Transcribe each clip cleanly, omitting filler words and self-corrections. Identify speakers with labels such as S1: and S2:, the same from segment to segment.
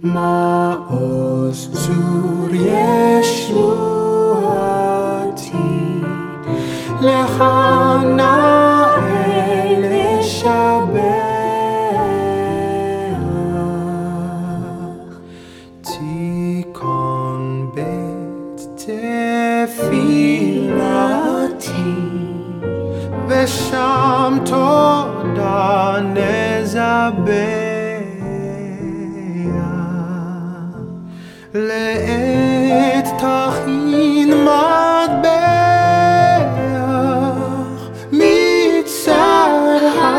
S1: מעוז צור ישועתי, לך נאה לשבח. תיכון בית תפילתי, ושם תודה נזבח. לעת תכין מטבח, מצד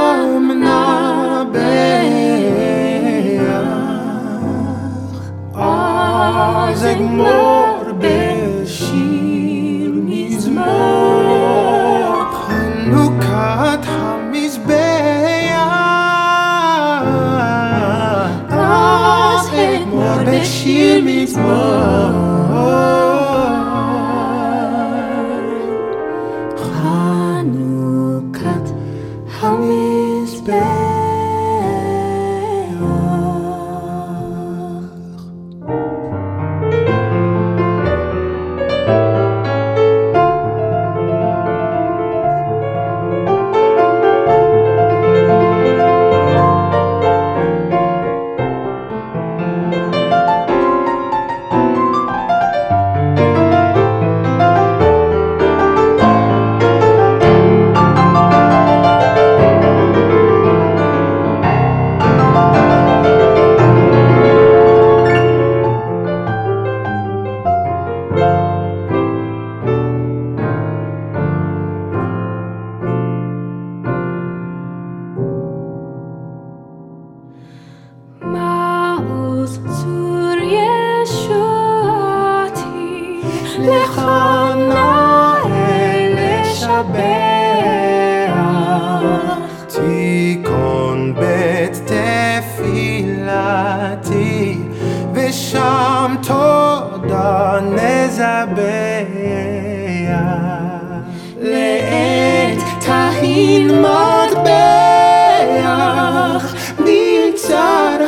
S1: המנבח. אז אגמור בשיר מזמור, חנוכת המזבח. אז אגמור בשיר חנוכת המזבח. מעוז צור ישועתי, לך נאה לשבח. תיכון בית תפילתי, ושם תודה נזבח. לעת תכין מטבח, מצד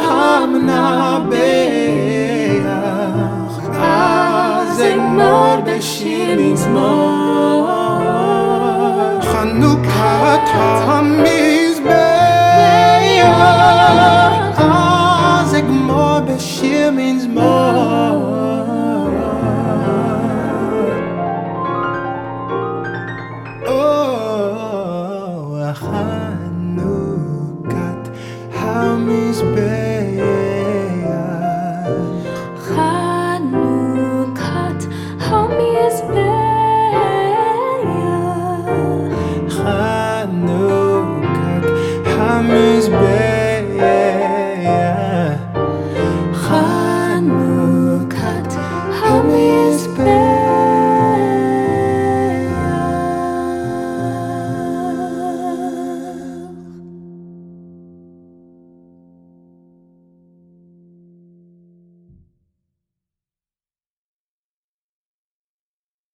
S1: המנבח. אז אגמור בשיר מזמור, חנוכת המזבח. אז אגמור בשיר מזמור, חנוכת המזבח. חנוכת המזבח.